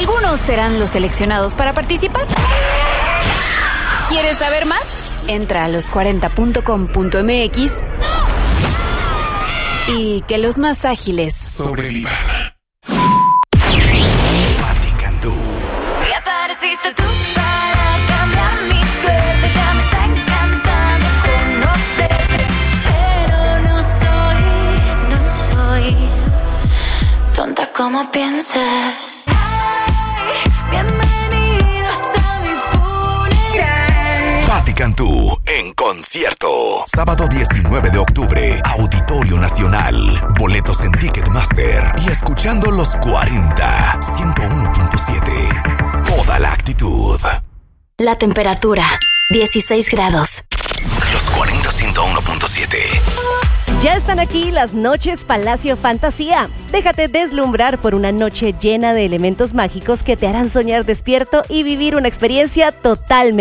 Algunos serán los seleccionados para participar. ¿Quieres saber más? Entra a los40.com.mx y que los más ágiles sobrevivan. Pati Cantú. Y apareciste tú para cambiar mi suerte. Ya me está encantando conocerte. Pero no soy tonta como piensas. Ay, bienvenidos a mi funeral. Pati Cantú en concierto. Sábado 19 de octubre, Auditorio Nacional. Boletos en Ticketmaster. Y escuchando los 40, 101.7. Toda la actitud. La temperatura, 16 grados. Los 40, 101.7. Ya están aquí las noches Palacio Fantasía. Déjate deslumbrar por una noche llena de elementos mágicos que te harán soñar despierto y vivir una experiencia totalmente